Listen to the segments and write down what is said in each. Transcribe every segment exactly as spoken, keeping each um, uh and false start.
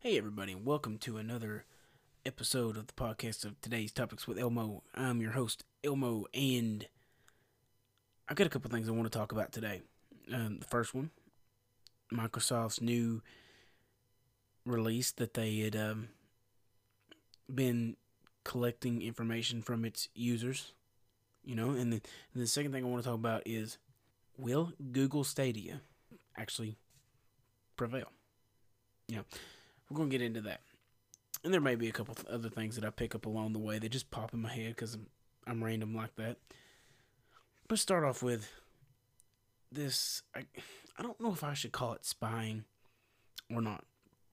Hey, everybody, and welcome to another episode of the podcast of Today's Topics with Elmo. I'm your host, Elmo, and I've got a couple things I want to talk about today. Um, the first one, Microsoft's new release that they had um, been collecting information from its users, you know, and, the, and the second thing I want to talk about is, will Google Stadia actually prevail? You know, we're going to get into that. And there may be a couple other things that I pick up along the way that just pop in my head because I'm, I'm random like that. But start off with this. I, I don't know if I should call it spying or not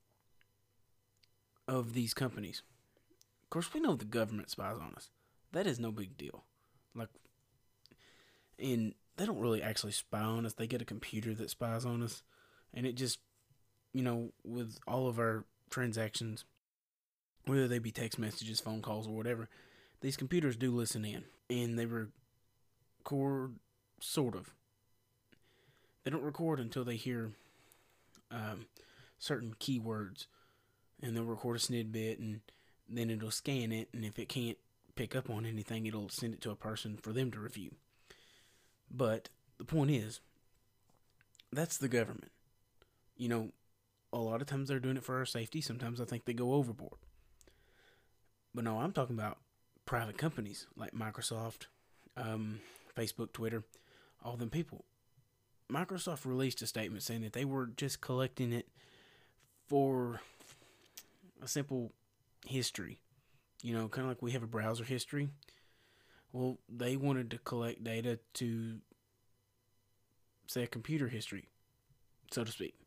of these companies. Of course, we know the government spies on us. That is no big deal. Like, and they don't really actually spy on us. They get a computer that spies on us. And it just, you know, with all of our transactions, whether they be text messages, phone calls, or whatever, these computers do listen in. And they record, sort of. They don't record until they hear um, certain keywords. And they'll record a snippet, and then it'll scan it. And if it can't pick up on anything, it'll send it to a person for them to review. But the point is, that's the government. You know, a lot of times they're doing it for our safety. Sometimes I think they go overboard. But no, I'm talking about private companies like Microsoft, um, Facebook, Twitter, all them people. Microsoft released a statement saying that they were just collecting it for a simple history. You know, kind of like we have a browser history. Well, they wanted to collect data to, say, a computer history, so to speak.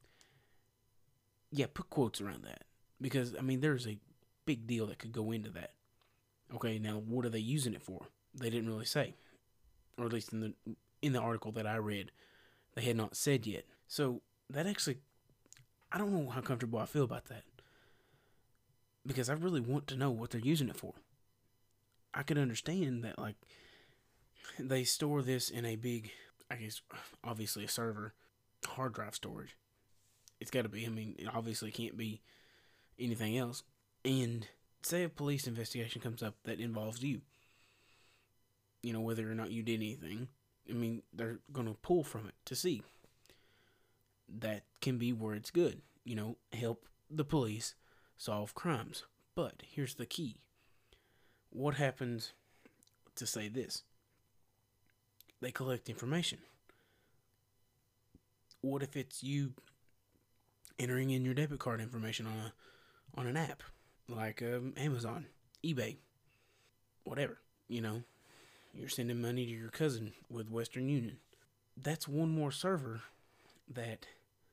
Yeah, put quotes around that. Because, I mean, there's a big deal that could go into that. Okay, now what are they using it for? They didn't really say. Or at least in the in the article that I read, they had not said yet. So, that actually, I don't know how comfortable I feel about that. Because I really want to know what they're using it for. I could understand that, like, they store this in a big, I guess, obviously a server, hard drive storage. It's got to be. I mean, it obviously can't be anything else. And say a police investigation comes up that involves you. You know, whether or not you did anything. I mean, they're going to pull from it to see. That can be where it's good. You know, help the police solve crimes. But here's the key. What happens to say this? They collect information. What if it's you entering in your debit card information on a on an app like um, Amazon, eBay, whatever? You know, you're sending money to your cousin with Western Union. That's one more server that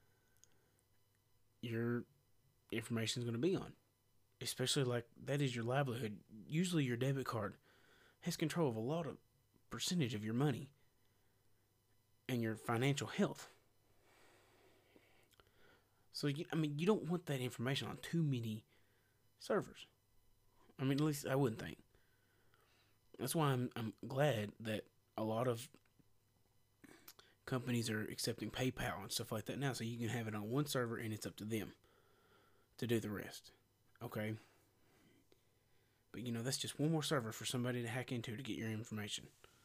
your information is going to be on. Especially like that is your livelihood. Usually your debit card has control of a lot of percentage of your money and your financial health. So, you, I mean, you don't want that information on too many servers. I mean, at least I wouldn't think. That's why I'm I'm glad that a lot of companies are accepting PayPal and stuff like that now. So you can have it on one server and it's up to them to do the rest. Okay? But, you know, that's just one more server for somebody to hack into to get your information.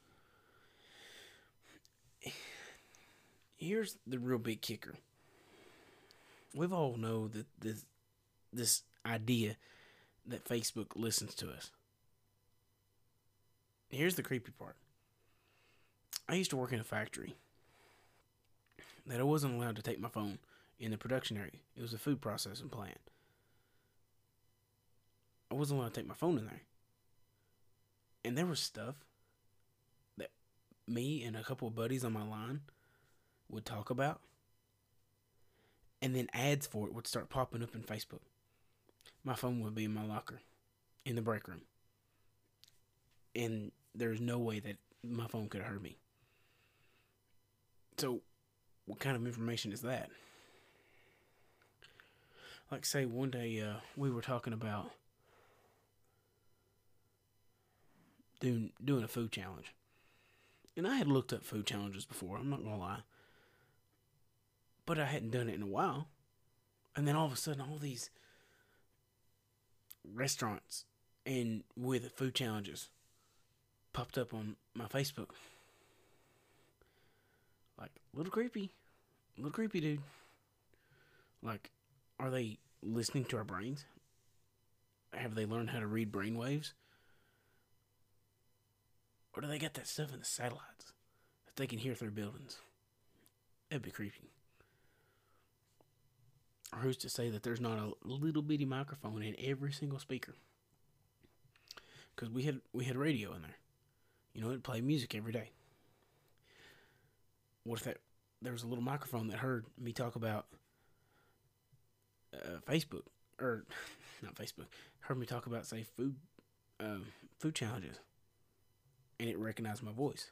Here's the real big kicker. We've all know that this this idea that Facebook listens to us. Here's the creepy part. I used to work in a factory that I wasn't allowed to take my phone in the production area. It was a food processing plant. I wasn't allowed to take my phone in there. And there was stuff that me and a couple of buddies on my line would talk about. And then ads for it would start popping up in Facebook. My phone would be in my locker in the break room. And there's no way that my phone could have heard me. So, what kind of information is that? Like, say, one day uh, we were talking about doing, doing a food challenge. And I had looked up food challenges before, I'm not going to lie. But I hadn't done it in a while. And then all of a sudden, all these restaurants and with food challenges popped up on my Facebook. Like, a little creepy. A little creepy, dude. Like, are they listening to our brains? Have they learned how to read brain waves? Or do they got that stuff in the satellites that they can hear through buildings? That'd be creepy. Or who's to say that there's not a little bitty microphone in every single speaker? Because we had we had radio in there. You know, it'd play music every day. What if that there was a little microphone that heard me talk about uh, Facebook, or not Facebook, heard me talk about, say, food uh, food challenges, and it recognized my voice?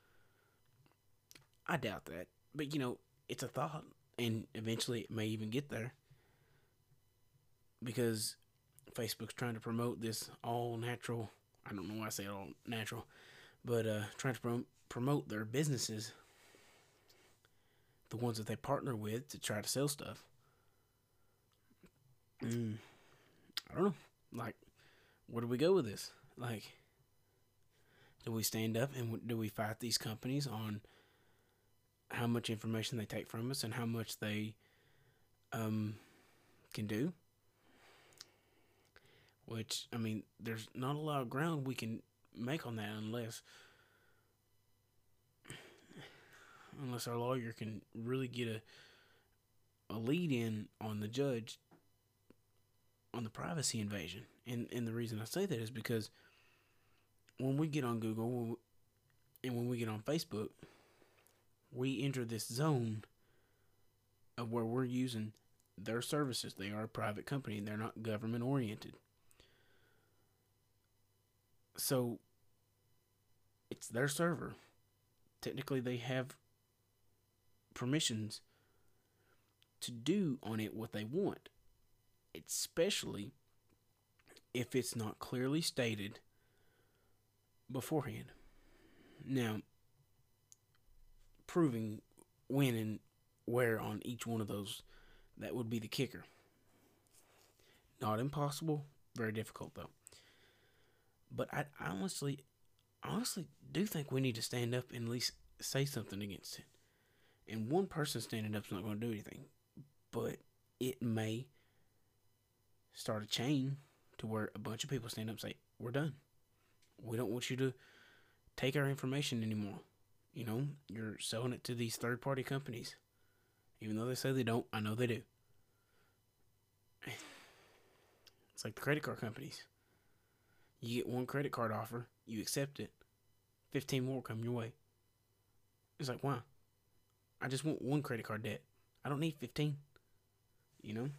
I doubt that, but you know, it's a thought, and eventually it may even get there, because Facebook's trying to promote this all natural. I don't know why I say all natural, but uh, trying to prom- promote their businesses, the ones that they partner with to try to sell stuff. Mm, I don't know. Like, where do we go with this? Like, do we stand up and do we fight these companies on how much information they take from us and how much they um can do? Which, I mean, there's not a lot of ground we can make on that unless unless our lawyer can really get a a lead in on the judge on the privacy invasion. And and the reason I say that is because when we get on Google and when we get on Facebook, we enter this zone of where we're using their services. They are a private company. They're not government oriented. So it's their server. Technically, they have permissions to do on it what they want, especially if it's not clearly stated beforehand. Now, proving when and where on each one of those, that would be the kicker. Not impossible, very difficult though. But I honestly, honestly do think we need to stand up and at least say something against it. And one person standing up is not going to do anything, but it may start a chain to where a bunch of people stand up and say, we're done. We don't want you to take our information anymore. You know, you're selling it to these third-party companies. Even though they say they don't, I know they do. It's like the credit card companies. You get one credit card offer, you accept it, fifteen more come your way. It's like, why? I just want one credit card debt. I don't need fifteen. You know?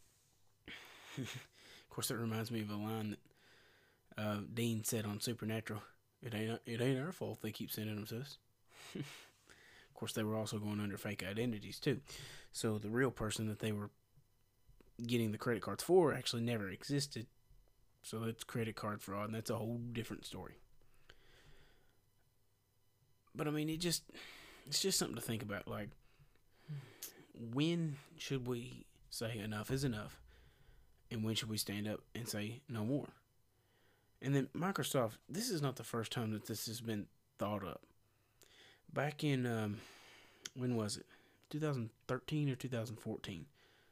Of course, that reminds me of a line that uh, Dean said on Supernatural. It ain't it ain't our fault they keep sending them to us. Of course, they were also going under fake identities too. So the real person that they were getting the credit cards for actually never existed. So it's credit card fraud, and that's a whole different story. But I mean, it just it's just something to think about. Like, when should we say enough is enough? And when should we stand up and say no more? And then Microsoft, this is not the first time that this has been thought up. Back in, um, when was it? twenty thirteen or twenty fourteen?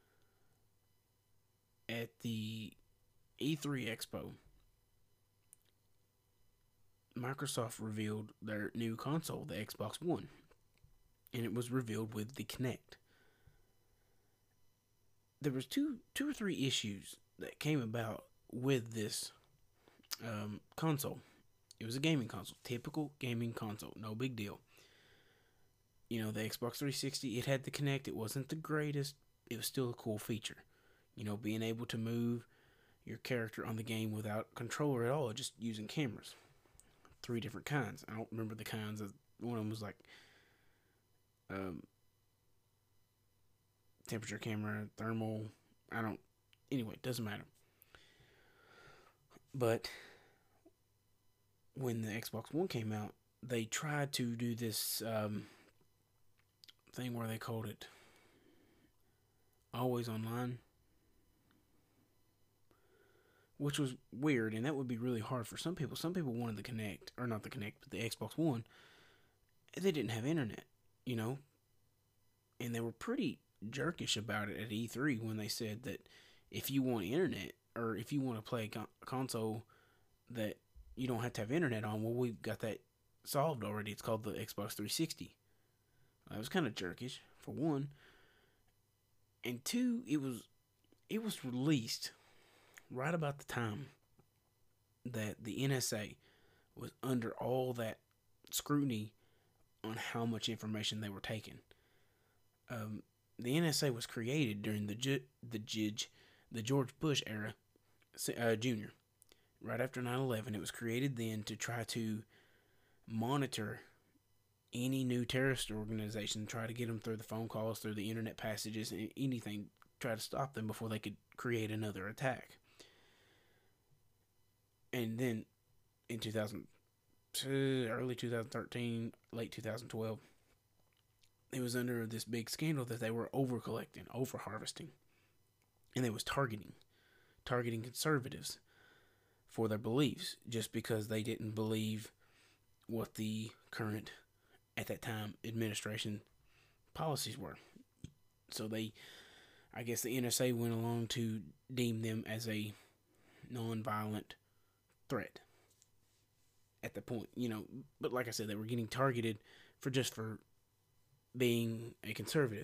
At the E three Expo, Microsoft revealed their new console, the Xbox One. And it was revealed with the Kinect. There was two, two or three issues that came about with this um, console. It was a gaming console, typical gaming console, no big deal. You know, the Xbox three sixty, it had the Kinect. It wasn't the greatest. It was still a cool feature. You know, being able to move your character on the game without controller at all, just using cameras. Three different kinds. I don't remember the kinds. Of, one of them was like um, temperature camera, thermal. I don't. Anyway, it doesn't matter. But when the Xbox One came out, they tried to do this um, thing where they called it always online. which was weird, and that would be really hard for some people. Some people wanted the Kinect, or not the Kinect, but the Xbox One. They didn't have internet, you know, and they were pretty jerkish about it at E three when they said that if you want internet, or if you want to play a con- console that you don't have to have internet on, well, we've got that solved already. It's called the Xbox three sixty. It was kind of jerkish, for one. And two, it was it was released right about the time that the N S A was under all that scrutiny on how much information they were taking. Um, the N S A was created during the J- the J- the George Bush era, uh, Junior. Right after nine eleven, it was created then to try to monitor any new terrorist organization, try to get them through the phone calls, through the internet passages, anything, try to stop them before they could create another attack. And then in two thousand two, early two thousand thirteen, late two thousand twelve, it was under this big scandal that they were over collecting, over harvesting, and they was targeting, targeting conservatives for their beliefs just because they didn't believe what the current, at that time, administration policies were. So they, I guess the N S A went along to deem them as a non-violent threat at the point, you know. But like I said, they were getting targeted for just for being a conservative.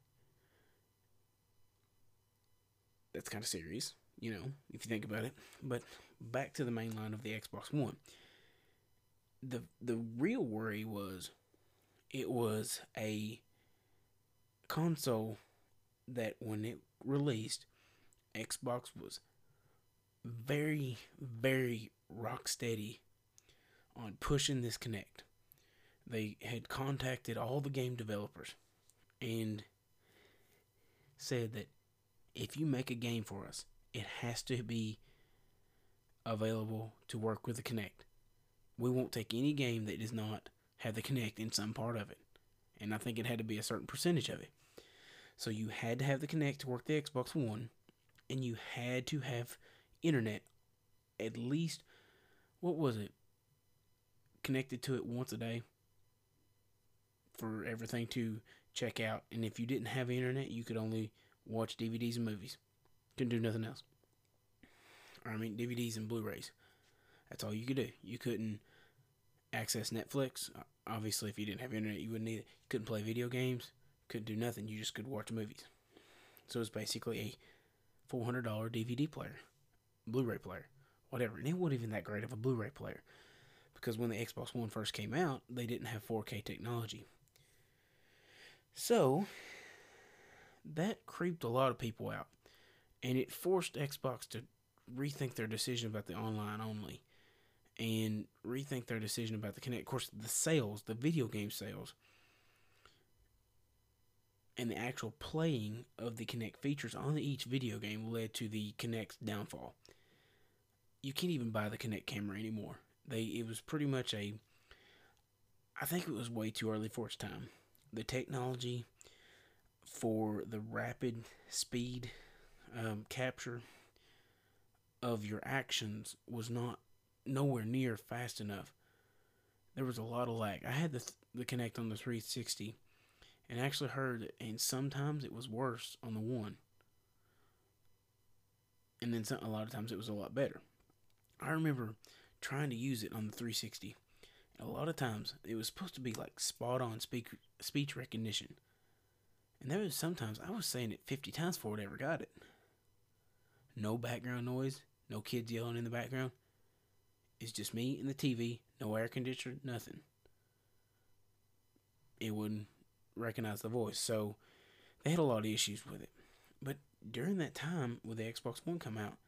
That's kind of serious, you know, if you think about it. But back to the main line of the Xbox One. The the real worry was it was a console that when it released, Xbox was very, very rock steady on pushing this Kinect. They had contacted all the game developers and said that if you make a game for us, it has to be available to work with the Kinect. We won't take any game that does not have the Kinect in some part of it. And I think it had to be a certain percentage of it. So you had to have the Kinect to work the Xbox One, and you had to have internet at least, what was it, connected to it once a day for everything to check out. And if you didn't have internet, you could only watch D V Ds and movies. Couldn't do nothing else. Or, I mean, D V Ds and Blu-rays. That's all you could do. You couldn't access Netflix. Obviously, if you didn't have internet, you wouldn't need it. You couldn't play video games. Couldn't do nothing. You just could watch movies. So it was basically a four hundred dollars D V D player, Blu-ray player, whatever. And it wasn't even that great of a Blu-ray player, because when the Xbox One first came out, they didn't have four K technology. So that creeped a lot of people out, and it forced Xbox to rethink their decision about the online only, and rethink their decision about the Kinect. Of course, the sales, the video game sales, and the actual playing of the Kinect features on each video game led to the Kinect's downfall. You can't even buy the Kinect camera anymore. They it was pretty much a, I think it was way too early for its time. The technology for the rapid speed um, capture of your actions was not nowhere near fast enough. There was a lot of lag. I had the the Kinect on the three sixty, and actually heard that, and sometimes it was worse on the one, and then some, a lot of times it was a lot better. I remember trying to use it on the three sixty. A lot of times it was supposed to be like spot on speak, speech recognition, and there was sometimes I was saying it fifty times before it ever got it. No background noise, no kids yelling in the background. It's just me and the T V, no air conditioner, nothing. It wouldn't recognize the voice, so they had a lot of issues with it. But during that time, with the Xbox One come out,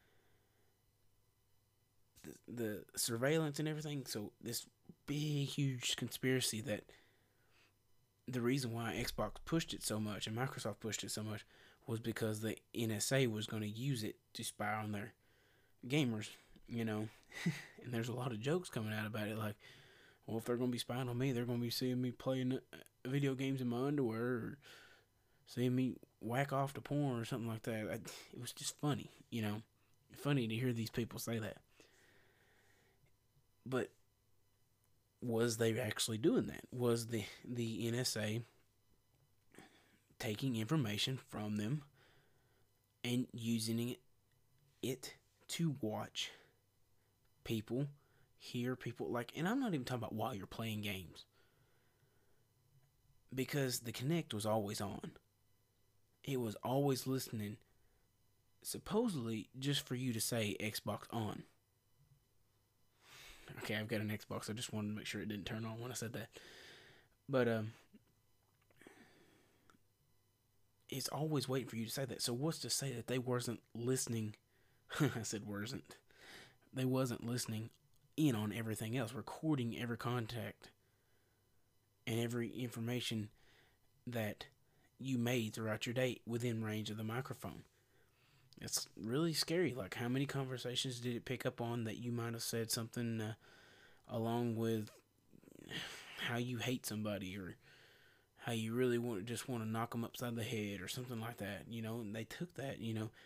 the, the surveillance and everything, so this big, huge conspiracy that the reason why Xbox pushed it so much and Microsoft pushed it so much was because the N S A was going to use it to spy on their gamers, you know. And there's a lot of jokes coming out about it, like, well, if they're going to be spying on me, they're going to be seeing me playing video games in my underwear, or seeing me whack off to porn or something like that. I, it was just funny, you know. Funny to hear these people say that. But was they actually doing that? Was the the N S A taking information from them and using it, it to watch people, hear people, like, and I'm not even talking about while you're playing games, because the Kinect was always on. It was always listening, supposedly just for you to say Xbox on. Okay, I've got an Xbox. I just wanted to make sure it didn't turn on when I said that. But um, it's always waiting for you to say that. So what's to say that they wasn't listening? I said wasn't. They wasn't listening in on everything else, recording every contact and every information that you made throughout your day within range of the microphone. It's really scary. Like, how many conversations did it pick up on that you might have said something uh, along with how you hate somebody, or how you really want just want to knock them upside the head or something like that, you know? And they took that, you know,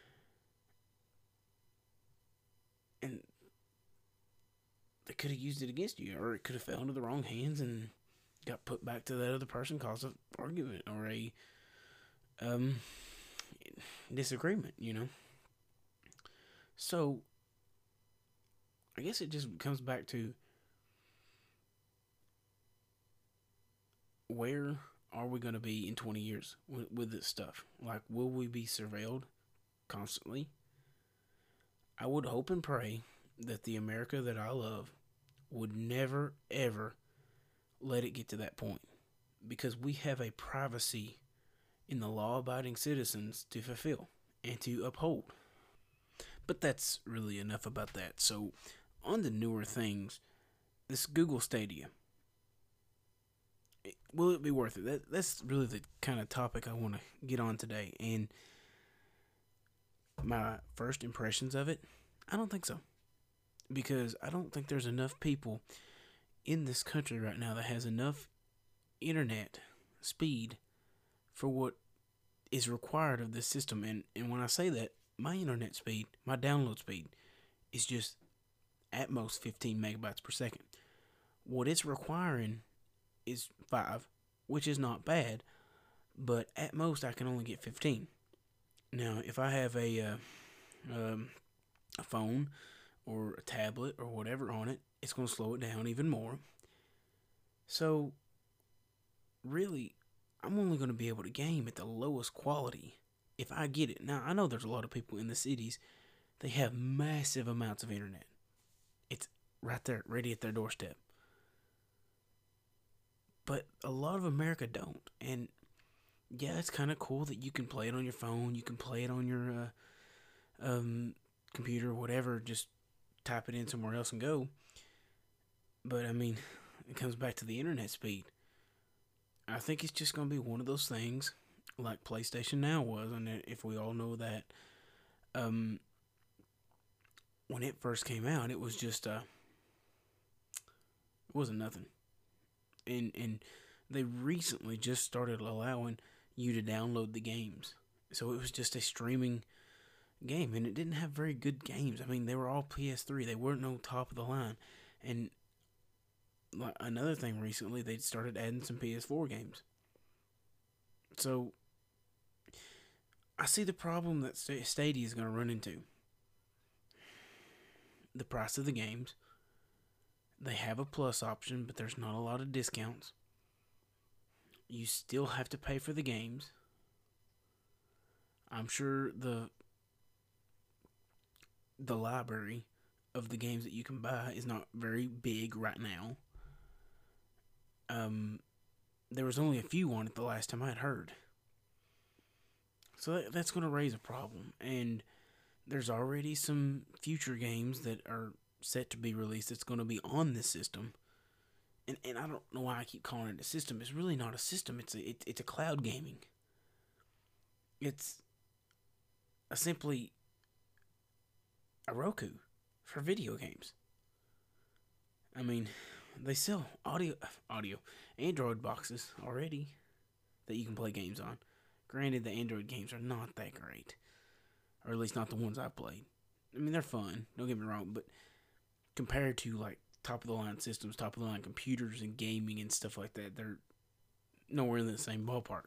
and they could have used it against you, or it could have fell into the wrong hands and got put back to that other person, caused an argument or a um disagreement, you know. So I guess it just comes back to, where are we going to be in twenty years with, with this stuff? Like, will we be surveilled constantly? I would hope and pray that the America that I love would never, ever let it get to that point, because we have a privacy in the law-abiding citizens to fulfill and to uphold. But that's really enough about that. So, on the newer things, this Google Stadia, will it be worth it? That, that's really the kind of topic I want to get on today. And my first impressions of it, I don't think so. Because I don't think there's enough people in this country right now that has enough internet speed for what is required of this system. And, and when I say that, my internet speed, my download speed, is just at most fifteen megabytes per second. What it's requiring is five, which is not bad, but at most I can only get fifteen. Now, if I have a uh, um, a phone or a tablet or whatever on it, it's going to slow it down even more. So, really, I'm only going to be able to game at the lowest quality if I get it. Now, I know there's a lot of people in the cities, they have massive amounts of internet. It's right there, ready at their doorstep. But a lot of America don't. And yeah, it's kind of cool that you can play it on your phone, you can play it on your uh, um, computer, whatever, just type it in somewhere else and go. But I mean, it comes back to the internet speed. I think it's just going to be one of those things like PlayStation Now was, and if we all know that, um, when it first came out, it was just, uh, it wasn't nothing. And, and they recently just started allowing you to download the games. So it was just a streaming game, and it didn't have very good games. I mean, they were all P S three. They weren't no top of the line. And like, another thing recently, they started adding some P S four games. So I see the problem that Stadia is going to run into. The price of the games. They have a plus option, but there's not a lot of discounts. You still have to pay for the games. I'm sure the the library of the games that you can buy is not very big right now. Um, there was only a few on it the last time I had heard. So that, that's going to raise a problem. And there's already some future games that are set to be released that's going to be on this system. And and I don't know why I keep calling it a system. It's really not a system. It's a, it, it's a cloud gaming. It's a simply a Roku for video games. I mean, they sell audio audio Android boxes already that you can play games on. Granted, the Android games are not that great, or at least not the ones I've played. I mean, they're fun. Don't get me wrong, but compared to like top of the line systems, top of the line computers and gaming and stuff like that, they're nowhere in the same ballpark.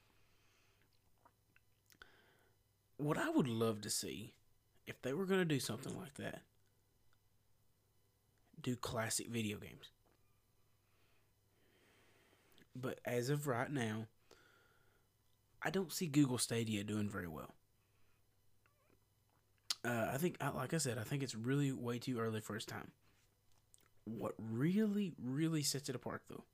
What I would love to see, if they were going to do something like that, do classic video games. But as of right now, I don't see Google Stadia doing very well. Uh, I think, like I said, I think it's really way too early for its time. What really, really sets it apart, though,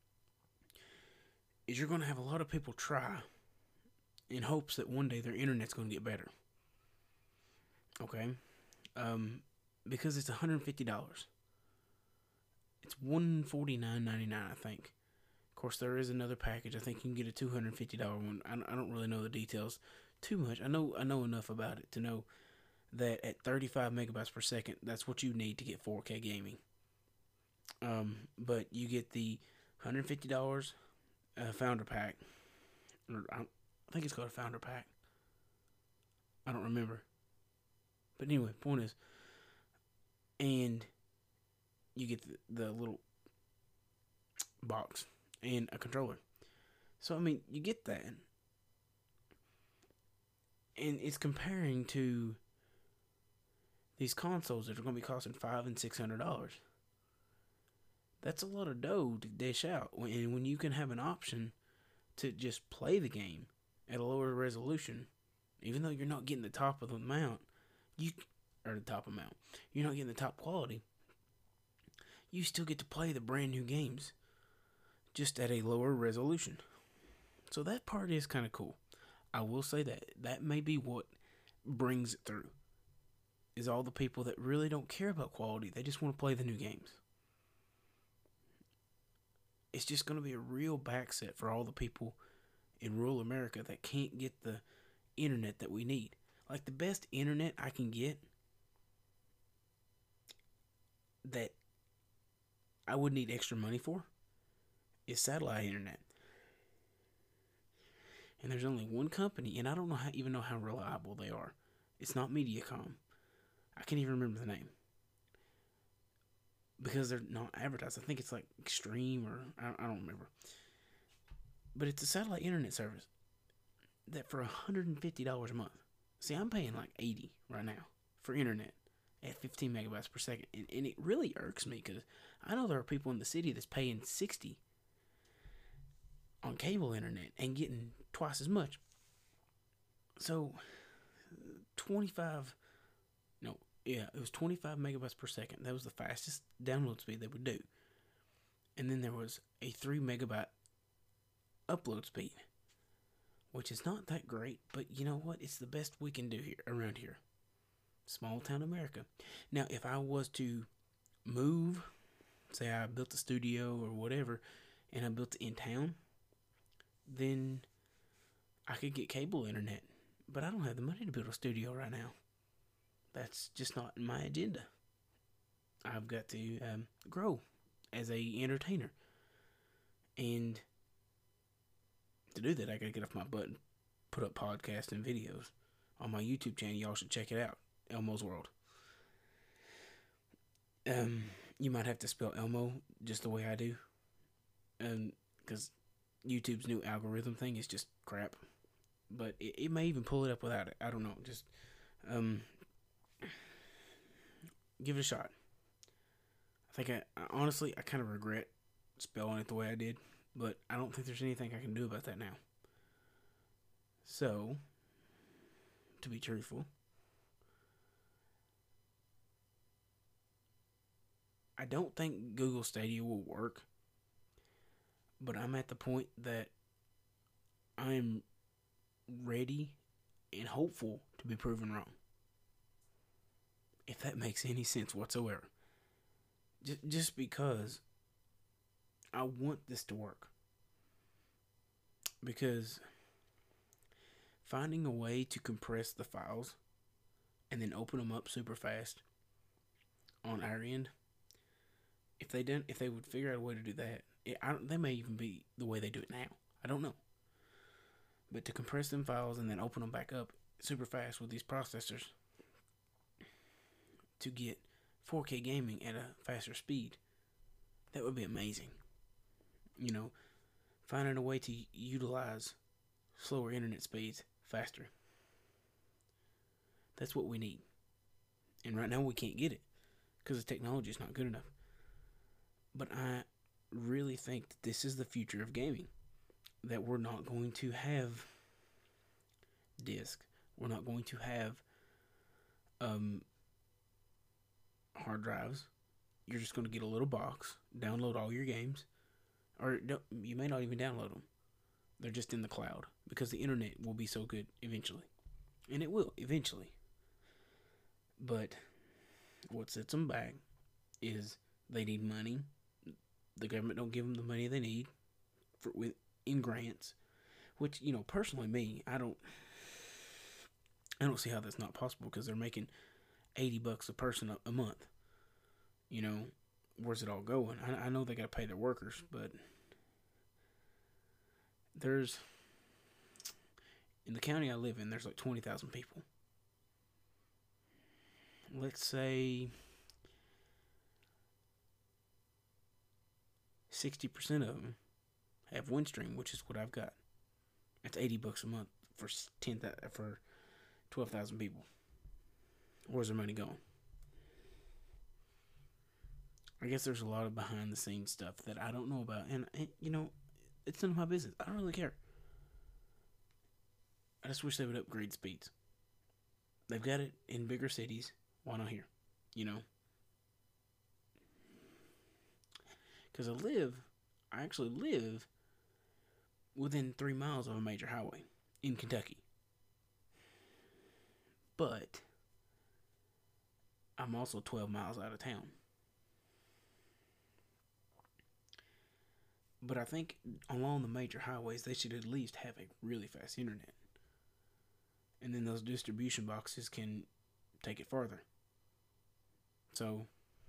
is you're going to have a lot of people try in hopes that one day their internet's going to get better. Okay? Um, because it's one hundred fifty dollars. It's one hundred forty-nine ninety-nine, I think. Of course, there is another package. I think you can get a two hundred fifty dollars one. I don't really know the details too much. I know I know enough about it to know that at thirty-five megabytes per second, that's what you need to get four K gaming. Um, but you get the one hundred fifty dollars uh, founder pack. Or I, I think it's called a founder pack. I don't remember. But anyway, point is, and you get the, the little box and a controller. So, I mean, you get that. And it's comparing to these consoles that are going to be costing five and six hundred dollars. That's a lot of dough to dish out. And when you can have an option to just play the game at a lower resolution, even though you're not getting the top of the amount, you or the top amount, you're not getting the top quality, you still get to play the brand new games just at a lower resolution. So that part is kind of cool. I will say that that may be what brings it through, is all the people that really don't care about quality. They just want to play the new games. It's just going to be a real backset for all the people in rural America that can't get the internet that we need. Like, the best internet I can get that I would need extra money for is satellite internet. And there's only one company, and I don't know how, even know how reliable they are. It's not Mediacom. I can't even remember the name, because they're not advertised. I think it's like Extreme, or I, I don't remember. But it's a satellite internet service that for one hundred fifty dollars a month. See, I'm paying like eighty dollars right now for internet at fifteen megabytes per second. And, and it really irks me, because I know there are people in the city that's paying sixty dollars on cable internet and getting twice as much. So, twenty-five, no, yeah, it was twenty-five megabytes per second. That was the fastest download speed they would do. And then there was a three megabyte upload speed, which is not that great, but you know what? It's the best we can do here, around here. Small town America. Now, if I was to move, say I built a studio or whatever, and I built it in town, then I could get cable internet. But I don't have the money to build a studio right now. That's just not in my agenda. I've got to um, grow as a entertainer. And to do that, I got to get off my butt and put up podcasts and videos on my YouTube channel. Y'all should check it out. Elmo's World. Um, you might have to spell Elmo just the way I do. Um, because YouTube's new algorithm thing is just crap. But it, it may even pull it up without it. I don't know. Just um, give it a shot. I think I, I honestly, I kind of regret spelling it the way I did. But I don't think there's anything I can do about that now. So, to be truthful, I don't think Google Stadia will work. But I'm at the point that I'm ready and hopeful to be proven wrong. If that makes any sense whatsoever. Just, just because I want this to work. Because finding a way to compress the files and then open them up super fast on our end, if they didn't, if they would figure out a way to do that, it, I don't, they may even be the way they do it now. I don't know. But to compress them files and then open them back up super fast with these processors, to get four K gaming at a faster speed. That would be amazing. You know, finding a way to utilize slower internet speeds faster. That's what we need. And right now we can't get it because the technology is not good enough. But I really think that this is the future of gaming. That we're not going to have disc. We're not going to have um, hard drives. You're just going to get a little box, download all your games, or you may not even download them. They're just in the cloud because the internet will be so good eventually. And it will eventually. But what sets them back is they need money. The government don't give them the money they need for with in grants, which, you know, personally me, I don't I don't see how that's not possible because they're making eighty bucks a person a, a month. You know, where's it all going? I, I know they got to pay their workers, but there's in the county I live in, there's like twenty thousand people. Let's say sixty percent of them have Windstream, which is what I've got. That's eighty bucks a month for ten for twelve thousand people. Where's their money going? I guess there's a lot of behind the scenes stuff that I don't know about, and, and you know, it's none of my business. I don't really care. I just wish they would upgrade speeds. They've got it in bigger cities. Why not here? You know? Because I live, I actually live within three miles of a major highway in Kentucky. But I'm also twelve miles out of town. But I think along the major highways, they should at least have a really fast internet. And then those distribution boxes can take it farther. So,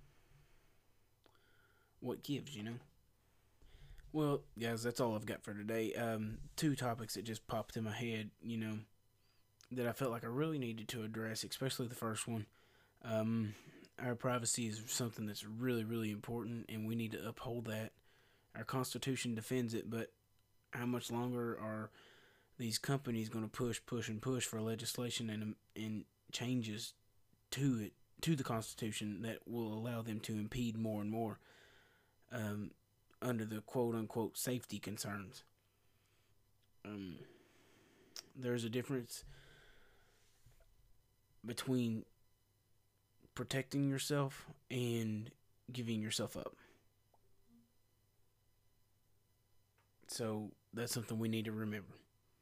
what gives, you know? Well, guys, that's all I've got for today. Um, two topics that just popped in my head, you know, that I felt like I really needed to address, especially the first one. Um, our privacy is something that's really, really important, and we need to uphold that. Our Constitution defends it, but how much longer are these companies going to push, push, and push for legislation and and changes to it, to the Constitution that will allow them to impede more and more um, under the quote-unquote safety concerns? Um, there's a difference between protecting yourself and giving yourself up. So that's something we need to remember.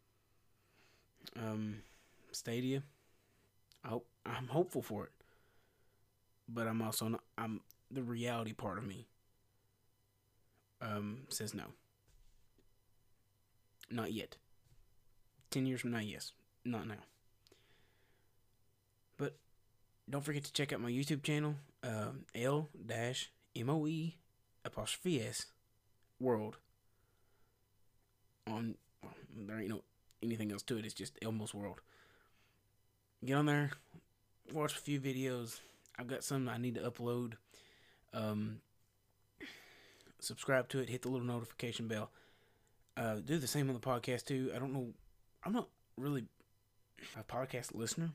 Um, Stadia, I hope, I'm hopeful for it, but I'm also not, I'm the reality part of me um, says no. Not yet. Ten years from now, yes. Not now. But don't forget to check out my YouTube channel, um, L M O E apostrophe S World. On, well, there ain't no anything else to it. It's just Elmo's World. Get on there, watch a few videos. I've got some I need to upload. Um, subscribe to it. Hit the little notification bell. Uh, do the same on the podcast too. I don't know. I'm not really a podcast listener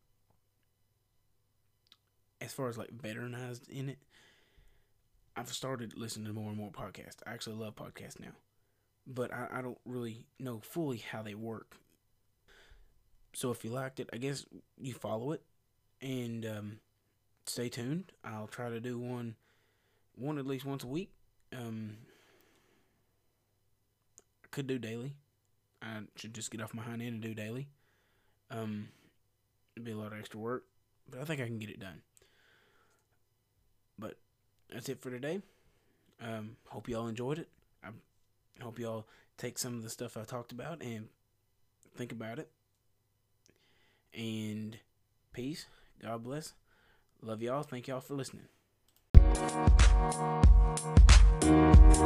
as far as like veteranized in it. I've started listening to more and more podcasts. I actually love podcasts now. But I, I don't really know fully how they work. So if you liked it, I guess you follow it. And um, stay tuned. I'll try to do one one at least once a week. Um, I could do daily. I should just get off my hind end and do daily. Um, it'd be a lot of extra work. But I think I can get it done. But that's it for today. Um, hope y'all enjoyed it. I hope y'all take some of the stuff I talked about and think about it. And peace. God bless. Love y'all. Thank y'all for listening.